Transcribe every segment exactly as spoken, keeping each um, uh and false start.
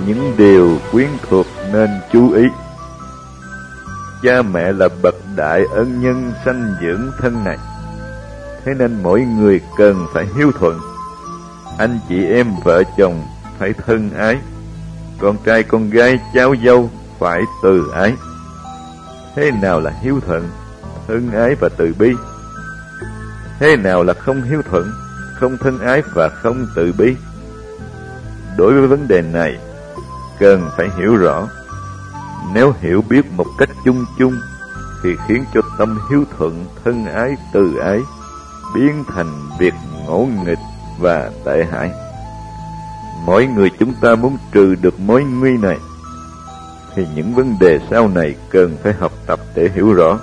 những điều quyến thuộc nên chú ý. Cha mẹ là bậc đại ân nhân sanh dưỡng thân này, thế nên mỗi người cần phải hiếu thuận. Anh chị em vợ chồng phải thân ái, con trai con gái cháu dâu phải từ ái. Thế nào là hiếu thuận, thân ái và từ bi? Thế nào là không hiếu thuận, không thân ái và không từ bi? Đối với vấn đề này, cần phải hiểu rõ. Nếu hiểu biết một cách chung chung, thì khiến cho tâm hiếu thuận, thân ái, từ ái biến thành việc ngỗ nghịch và tệ hại. Mỗi người chúng ta muốn trừ được mối nguy này, thì những vấn đề sau này cần phải học tập để hiểu rõ.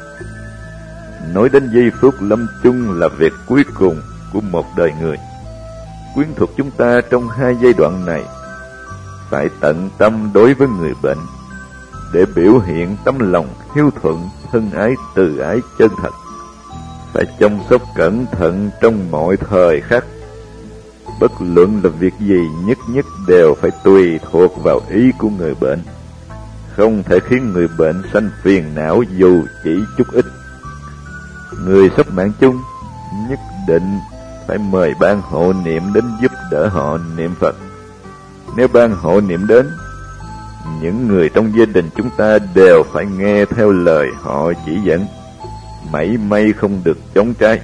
Nói đến giây phút lâm chung là việc cuối cùng của một đời người. Quyến thuộc chúng ta trong hai giai đoạn này phải tận tâm đối với người bệnh, để biểu hiện tấm lòng hiếu thuận, thân ái, từ ái chân thật. Phải chăm sóc cẩn thận trong mọi thời khắc. Bất luận là việc gì, nhất nhất đều phải tùy thuộc vào ý của người bệnh, không thể khiến người bệnh sanh phiền não dù chỉ chút ít. Người sắp mạng chung nhất định phải mời ban hộ niệm đến giúp đỡ họ niệm Phật. Nếu ban hộ niệm đến, những người trong gia đình chúng ta đều phải nghe theo lời họ chỉ dẫn, mảy may không được chống trái.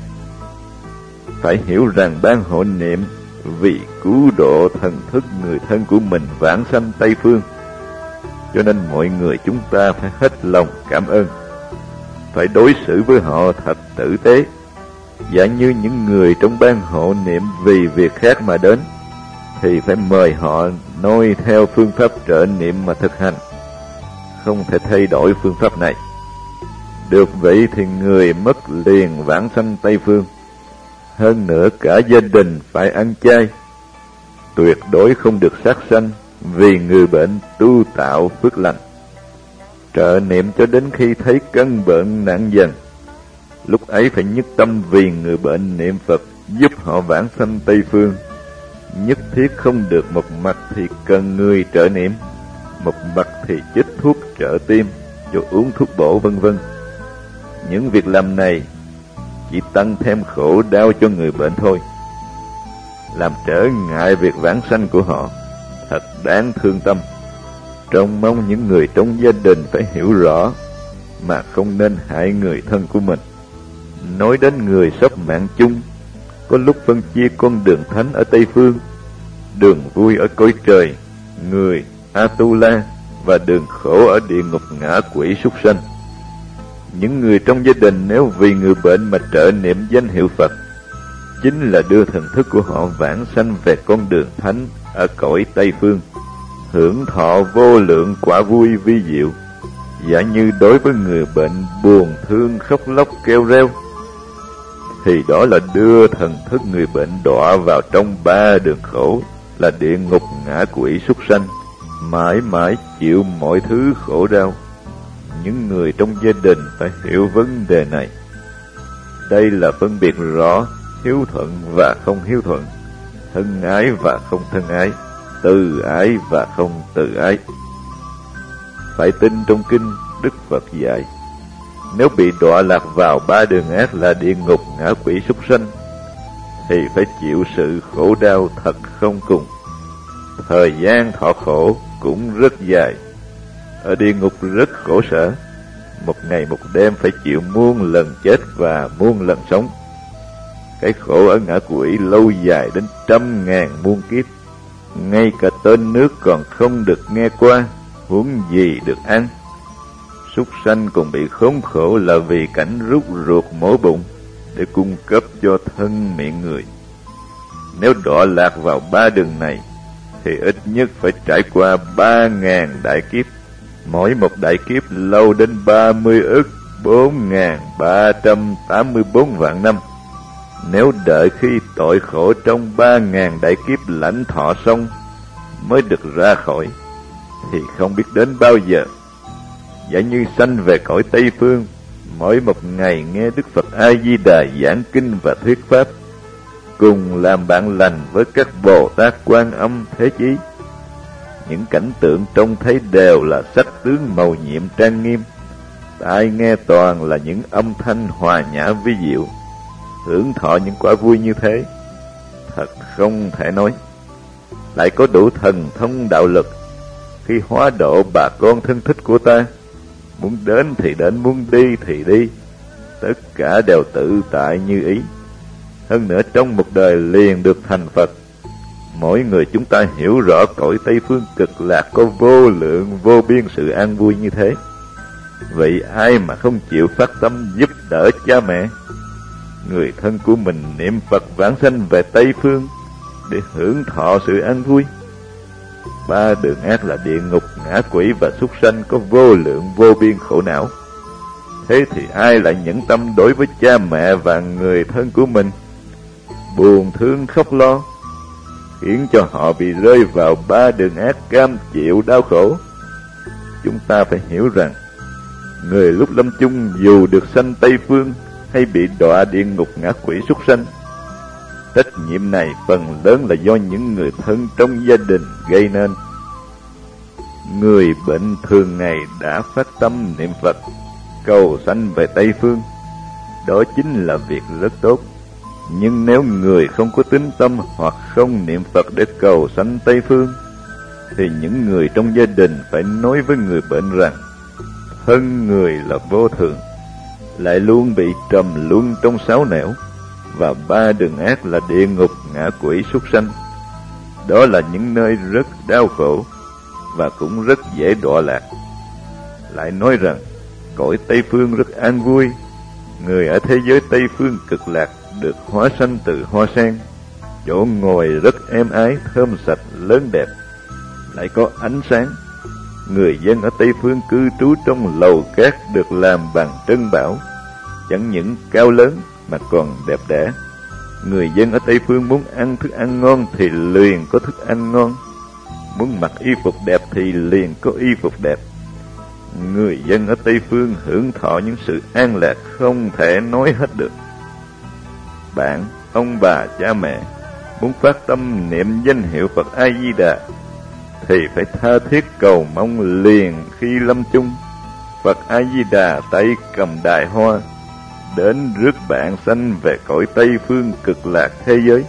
Phải hiểu rằng ban hộ niệm vì cứu độ thần thức người thân của mình vãng sanh Tây Phương, cho nên mọi người chúng ta phải hết lòng cảm ơn, phải đối xử với họ thật tử tế, giả như những người trong ban hộ niệm vì việc khác mà đến, thì phải mời họ noi theo phương pháp trợ niệm mà thực hành, không thể thay đổi phương pháp này. Được vậy thì người mất liền vãng sanh Tây Phương. Hơn nữa cả gia đình phải ăn chay, tuyệt đối không được sát sanh, vì người bệnh tu tạo phước lành. Trợ niệm cho đến khi thấy căn bệnh nặng dần, lúc ấy phải nhất tâm vì người bệnh niệm Phật, giúp họ vãng sanh Tây Phương. Nhất thiết không được một mặt thì cần người trợ niệm, một mặt thì chích thuốc trợ tim, cho uống thuốc bổ vân vân. Những việc làm này chỉ tăng thêm khổ đau cho người bệnh thôi, làm trở ngại việc vãng sanh của họ, thật đáng thương tâm. Trông mong những người trong gia đình phải hiểu rõ, mà không nên hại người thân của mình. Nói đến người sắp mạng chung, có lúc phân chia con đường thánh ở Tây Phương, đường vui ở cõi trời người Atula, và đường khổ ở địa ngục ngã quỷ súc sanh. Những người trong gia đình nếu vì người bệnh mà trợ niệm danh hiệu Phật, chính là đưa thần thức của họ vãng sanh về con đường thánh ở cõi Tây Phương, hưởng thọ vô lượng quả vui vi diệu. Giả như đối với người bệnh buồn thương khóc lóc kêu reo, thì đó là đưa thần thức người bệnh đọa vào trong ba đường khổ, là địa ngục ngã quỷ súc sanh, mãi mãi chịu mọi thứ khổ đau. Những người trong gia đình phải hiểu vấn đề này. Đây là phân biệt rõ hiếu thuận và không hiếu thuận, thân ái và không thân ái, từ ái và không từ ái. Phải tin trong kinh Đức Phật dạy, nếu bị đọa lạc vào ba đường ác là địa ngục ngã quỷ súc sanh, thì phải chịu sự khổ đau thật không cùng. Thời gian thọ khổ cũng rất dài. Ở địa ngục rất khổ sở, một ngày một đêm phải chịu muôn lần chết và muôn lần sống. Cái khổ ở ngã quỷ lâu dài đến trăm ngàn muôn kiếp, ngay cả tên nước còn không được nghe qua, huống gì được ăn. Súc sanh còn bị khốn khổ là vì cảnh rút ruột mổ bụng để cung cấp cho thân miệng người. Nếu đọa lạc vào ba đường này, thì ít nhất phải trải qua ba ngàn đại kiếp, mỗi một đại kiếp lâu đến ba mươi ức bốn ngàn ba trăm tám mươi bốn vạn năm. Nếu đợi khi tội khổ trong ba ngàn đại kiếp lãnh thọ xong mới được ra khỏi, thì không biết đến bao giờ. Giả như sanh về cõi Tây Phương, mỗi một ngày nghe Đức Phật A Di Đà giảng kinh và thuyết pháp, cùng làm bạn lành với các Bồ Tát Quan Âm Thế Chí, những cảnh tượng trông thấy đều là sắc tướng màu nhiệm trang nghiêm, tai nghe toàn là những âm thanh hòa nhã vi diệu. Hưởng thọ những quả vui như thế thật không thể nói. Lại có đủ thần thông đạo lực, khi hóa độ bà con thân thích của ta, muốn đến thì đến, muốn đi thì đi, tất cả đều tự tại như ý. Hơn nữa trong một đời liền được thành Phật. Mỗi người chúng ta hiểu rõ cõi Tây Phương cực lạc có vô lượng vô biên sự an vui như thế. Vậy ai mà không chịu phát tâm giúp đỡ cha mẹ, người thân của mình niệm Phật vãng sanh về Tây Phương để hưởng thọ sự an vui? Ba đường ác là địa ngục, ngã quỷ và súc sanh có vô lượng vô biên khổ não. Thế thì ai lại nhẫn tâm đối với cha mẹ và người thân của mình, buồn thương khóc lo, khiến cho họ bị rơi vào ba đường ác cam chịu đau khổ? Chúng ta phải hiểu rằng, người lúc lâm chung dù được sanh Tây Phương hay bị đọa địa ngục ngã quỷ súc sanh, trách nhiệm này phần lớn là do những người thân trong gia đình gây nên. Người bệnh thường ngày đã phát tâm niệm Phật cầu sanh về Tây Phương, đó chính là việc rất tốt. Nhưng nếu người không có tín tâm hoặc không niệm Phật để cầu sanh Tây Phương, thì những người trong gia đình phải nói với người bệnh rằng thân người là vô thường, lại luôn bị trầm luân trong sáu nẻo, và ba đường ác là địa ngục, ngã quỷ, súc sanh. Đó là những nơi rất đau khổ và cũng rất dễ đọa lạc. Lại nói rằng cõi Tây Phương rất an vui. Người ở thế giới Tây Phương cực lạc được hóa sanh từ hoa sen, chỗ ngồi rất êm ái, thơm sạch, lớn đẹp, lại có ánh sáng. Người dân ở Tây Phương cư trú trong lầu cát được làm bằng trân bảo, chẳng những cao lớn mà còn đẹp đẽ. Người dân ở Tây Phương muốn ăn thức ăn ngon thì liền có thức ăn ngon, muốn mặc y phục đẹp thì liền có y phục đẹp. Người dân ở Tây Phương hưởng thọ những sự an lạc không thể nói hết được. Bạn, ông bà, cha mẹ muốn phát tâm niệm danh hiệu Phật A-di-đà thì phải tha thiết cầu mong liền khi lâm chung, Phật A-di-đà tay cầm đài hoa đến rước bạn sanh về cõi Tây Phương cực lạc thế giới.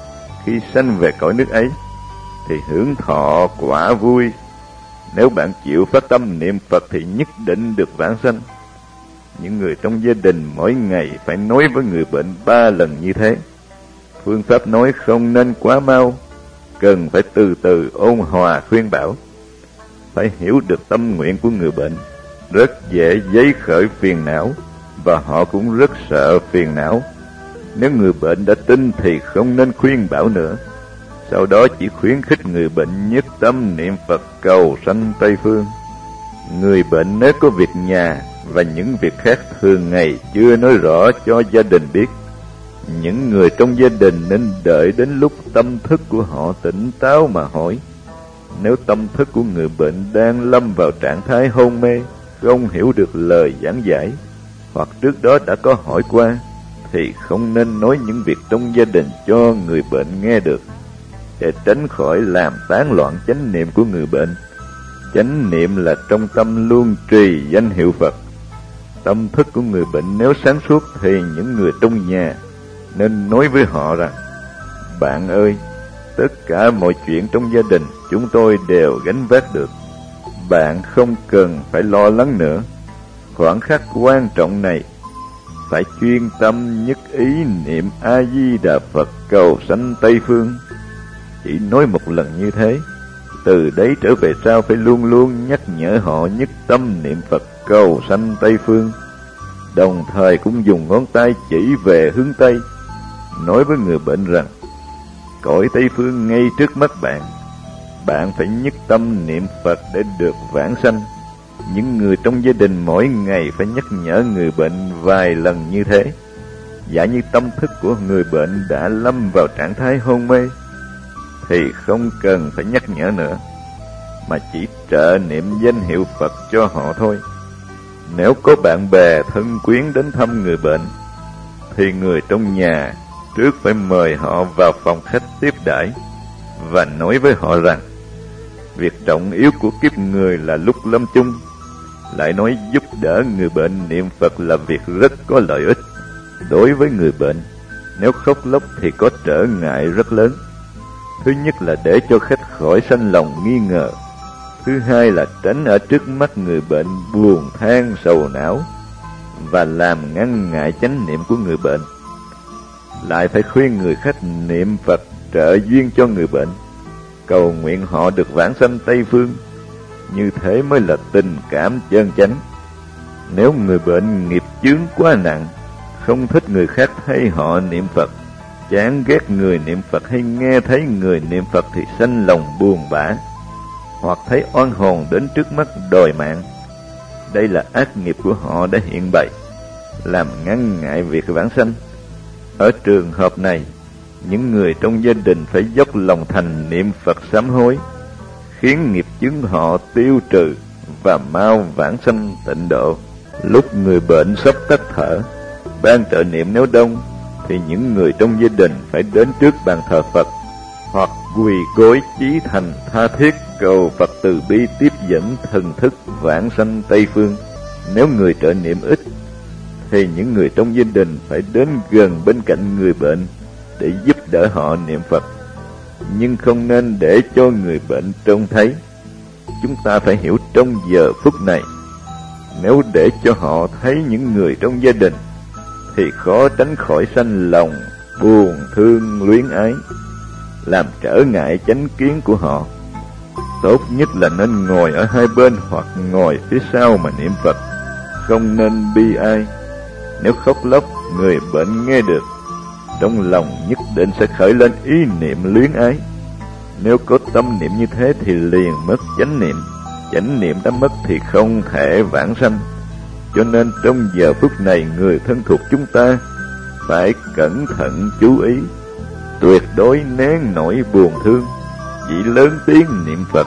Khi sanh về cõi nước ấy thì hưởng thọ quả vui. Nếu bạn chịu phát tâm niệm Phật thì nhất định được vãng sanh. Những người trong gia đình mỗi ngày phải nói với người bệnh ba lần như thế. Phương pháp nói không nên quá mau, cần phải từ từ ôn hòa khuyên bảo. Phải hiểu được tâm nguyện của người bệnh, rất dễ dấy khởi phiền não, và họ cũng rất sợ phiền não. Nếu người bệnh đã tin thì không nên khuyên bảo nữa. Sau đó chỉ khuyến khích người bệnh nhất tâm niệm Phật cầu sanh Tây Phương. Người bệnh nếu có việc nhà và những việc khác thường ngày chưa nói rõ cho gia đình biết, những người trong gia đình nên đợi đến lúc tâm thức của họ tỉnh táo mà hỏi. Nếu tâm thức của người bệnh đang lâm vào trạng thái hôn mê, không hiểu được lời giảng giải, hoặc trước đó đã có hỏi qua, thì không nên nói những việc trong gia đình cho người bệnh nghe được, để tránh khỏi làm tán loạn chánh niệm của người bệnh. Chánh niệm là trong tâm luôn trì danh hiệu Phật. Tâm thức của người bệnh nếu sáng suốt thì những người trong nhà nên nói với họ rằng: bạn ơi, tất cả mọi chuyện trong gia đình chúng tôi đều gánh vác được, bạn không cần phải lo lắng nữa. Khoảng khắc quan trọng này phải chuyên tâm nhất ý niệm A-di-đà Phật cầu sanh Tây Phương. Chỉ nói một lần như thế, từ đấy trở về sau phải luôn luôn nhắc nhở họ nhất tâm niệm Phật cầu sanh Tây Phương, đồng thời cũng dùng ngón tay chỉ về hướng Tây, nói với người bệnh rằng cõi Tây Phương ngay trước mắt bạn, bạn phải nhất tâm niệm Phật để được vãng sanh. Những người trong gia đình mỗi ngày phải nhắc nhở người bệnh vài lần như thế. Giả như tâm thức của người bệnh đã lâm vào trạng thái hôn mê thì không cần phải nhắc nhở nữa, mà chỉ trợ niệm danh hiệu Phật cho họ thôi. Nếu có bạn bè thân quyến đến thăm người bệnh, thì người trong nhà trước phải mời họ vào phòng khách tiếp đãi và nói với họ rằng: Việc trọng yếu của kiếp người là lúc lâm chung. Lại nói giúp đỡ người bệnh niệm Phật là việc rất có lợi ích. Đối với người bệnh, nếu khóc lóc thì có trở ngại rất lớn. Thứ nhất là để cho khách khỏi sanh lòng nghi ngờ. Thứ hai là tránh ở trước mắt người bệnh buồn than sầu não và làm ngăn ngại chánh niệm của người bệnh. Lại phải khuyên người khách niệm Phật trợ duyên cho người bệnh, cầu nguyện họ được vãng sanh Tây Phương. Như thế mới là tình cảm chân chánh. Nếu người bệnh nghiệp chướng quá nặng, không thích người khác thấy họ niệm Phật, chán ghét người niệm Phật hay nghe thấy người niệm Phật thì sanh lòng buồn bã, hoặc thấy oan hồn đến trước mắt đòi mạng. Đây là ác nghiệp của họ đã hiện bày, làm ngăn ngại việc vãng sanh. Ở trường hợp này, những người trong gia đình phải dốc lòng thành niệm Phật sám hối, khiến nghiệp chướng họ tiêu trừ và mau vãng sanh tịnh độ. Lúc người bệnh sắp tắt thở, ban trợ niệm nếu đông thì những người trong gia đình phải đến trước bàn thờ Phật, hoặc quỳ gối chí thành tha thiết cầu Phật từ bi tiếp dẫn thần thức vãng sanh Tây Phương. Nếu người trợ niệm ít thì những người trong gia đình phải đến gần bên cạnh người bệnh để giúp đỡ họ niệm Phật, nhưng không nên để cho người bệnh trông thấy. Chúng ta phải hiểu trong giờ phút này, nếu để cho họ thấy những người trong gia đình thì khó tránh khỏi sanh lòng buồn thương luyến ái, làm trở ngại chánh kiến của họ. Tốt nhất là nên ngồi ở hai bên hoặc ngồi phía sau mà niệm Phật, không nên bi ai. Nếu khóc lóc người bệnh nghe được, trong lòng nhất định sẽ khởi lên ý niệm luyến ái. Nếu có tâm niệm như thế thì liền mất chánh niệm. Chánh niệm đã mất thì không thể vãng sanh. Cho nên trong giờ phút này, người thân thuộc chúng ta phải cẩn thận chú ý, tuyệt đối nén nỗi buồn thương, chỉ lớn tiếng niệm Phật.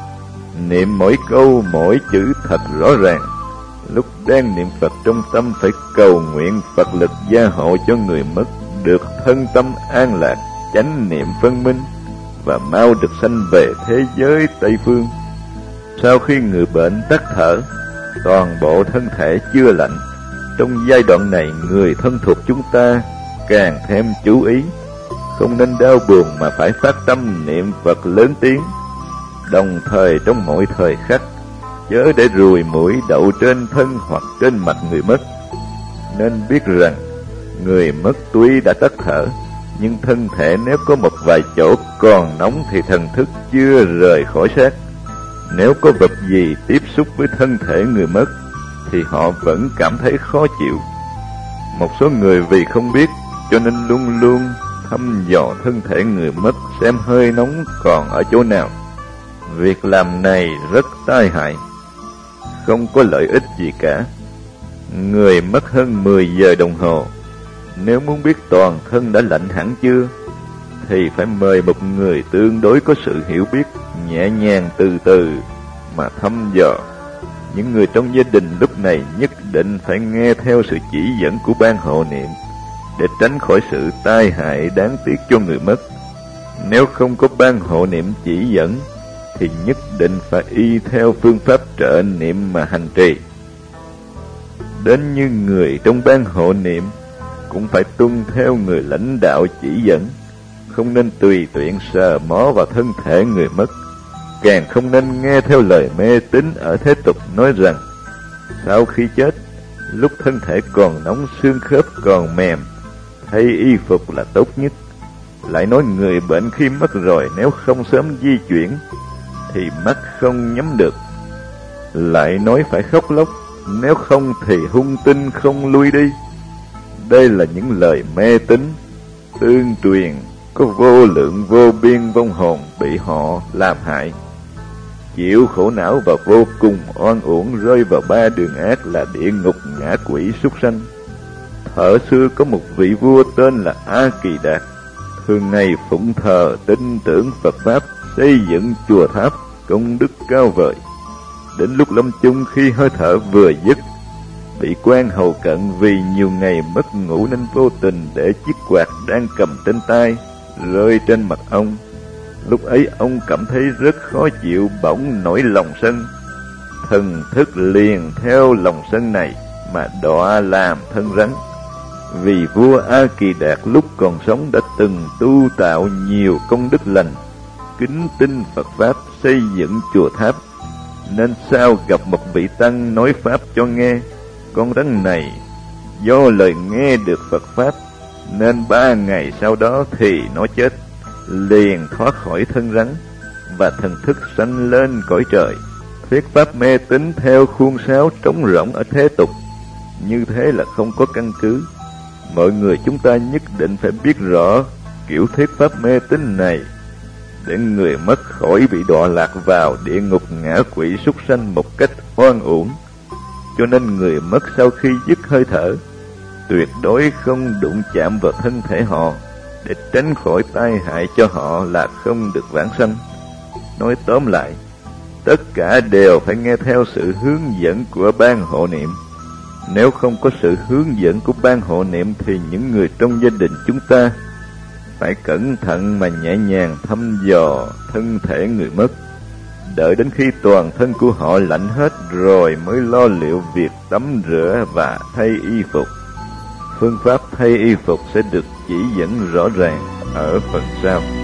Niệm mỗi câu mỗi chữ thật rõ ràng. Lúc đang niệm Phật trong tâm phải cầu nguyện Phật lực gia hộ cho người mất được thân tâm an lạc, chánh niệm phân minh và mau được sanh về thế giới Tây Phương. Sau khi người bệnh tắt thở, toàn bộ thân thể chưa lạnh, trong giai đoạn này người thân thuộc chúng ta càng thêm chú ý, không nên đau buồn mà phải phát tâm niệm Phật lớn tiếng. Đồng thời trong mọi thời khắc, chớ để ruồi muỗi đậu trên thân hoặc trên mặt người mất. Nên biết rằng người mất tuy đã tắt thở, nhưng thân thể nếu có một vài chỗ còn nóng thì thần thức chưa rời khỏi xác. Nếu có vật gì tiếp xúc với thân thể người mất thì họ vẫn cảm thấy khó chịu. Một số người vì không biết cho nên luôn luôn thăm dò thân thể người mất xem hơi nóng còn ở chỗ nào. Việc làm này rất tai hại, không có lợi ích gì cả. Người mất hơn mười giờ đồng hồ, nếu muốn biết toàn thân đã lạnh hẳn chưa thì phải mời một người tương đối có sự hiểu biết, nhẹ nhàng từ từ mà thăm dò. Những người trong gia đình lúc này nhất định phải nghe theo sự chỉ dẫn của ban hộ niệm để tránh khỏi sự tai hại đáng tiếc cho người mất. Nếu không có ban hộ niệm chỉ dẫn thì nhất định phải y theo phương pháp trợ niệm mà hành trì. Đến như người trong ban hộ niệm cũng phải tuân theo người lãnh đạo chỉ dẫn, không nên tùy tiện sờ mó vào thân thể người mất, càng không nên nghe theo lời mê tín ở thế tục nói rằng sau khi chết, lúc thân thể còn nóng, xương khớp còn mềm, thay y phục là tốt nhất. Lại nói người bệnh khi mất rồi nếu không sớm di chuyển thì mắt không nhắm được. Lại nói phải khóc lóc, nếu không thì hung tinh không lui đi. Đây là những lời mê tín tương truyền, có vô lượng vô biên vong hồn bị họ làm hại, chịu khổ não và vô cùng oan uổng, rơi vào ba đường ác là địa ngục, ngã quỷ, súc sanh. Thuở xưa có một vị vua tên là A Kỳ Đạt, thường ngày phụng thờ tin tưởng Phật pháp, xây dựng chùa tháp, công đức cao vời. Đến lúc lâm chung, khi hơi thở vừa dứt, bị quan hầu cận vì nhiều ngày mất ngủ nên vô tình để chiếc quạt đang cầm trên tay rơi trên mặt ông, Lúc ấy ông cảm thấy rất khó chịu, bỗng nổi lòng sân. Thần thức liền theo lòng sân này mà đọa làm thân rắn. Vì vua A Kỳ Đạt lúc còn sống đã từng tu tạo nhiều công đức lành, kính tin Phật Pháp, xây dựng chùa tháp, nên sau gặp một vị tăng nói Pháp cho nghe, con rắn này do lời nghe được Phật Pháp, nên ba ngày sau đó thì nó chết, liền thoát khỏi thân rắn, và thần thức sanh lên cõi trời. Thuyết pháp mê tín theo khuôn sáo trống rỗng ở thế tục, như thế là không có căn cứ. Mọi người chúng ta nhất định phải biết rõ kiểu thuyết pháp mê tín này, để người mất khỏi bị đọa lạc vào địa ngục ngã quỷ súc sanh một cách oan uổng. Cho nên người mất sau khi dứt hơi thở, tuyệt đối không đụng chạm vào thân thể họ, để tránh khỏi tai hại cho họ là không được vãng sanh. Nói tóm lại, tất cả đều phải nghe theo sự hướng dẫn của ban hộ niệm. Nếu không có sự hướng dẫn của ban hộ niệm thì những người trong gia đình chúng ta phải cẩn thận mà nhẹ nhàng thăm dò thân thể người mất, đợi đến khi toàn thân của họ lạnh hết rồi mới lo liệu việc tắm rửa và thay y phục. Phương pháp thay y phục sẽ được chỉ dẫn rõ ràng ở phần sau.